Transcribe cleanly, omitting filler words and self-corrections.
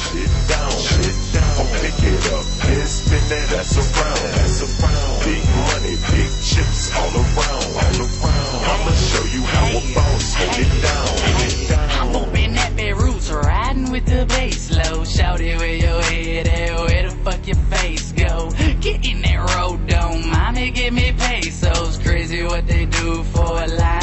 shit down. Oh, pick it up, and spin that ass around. Big money, big chips all around. I'ma show you how a boss hold it down. I'm up in that bed roots, riding with the bass low. Shout it where your head at, where the fuck your face go. Get in that road, don't mind me, give me pesos. Crazy what they do for a line.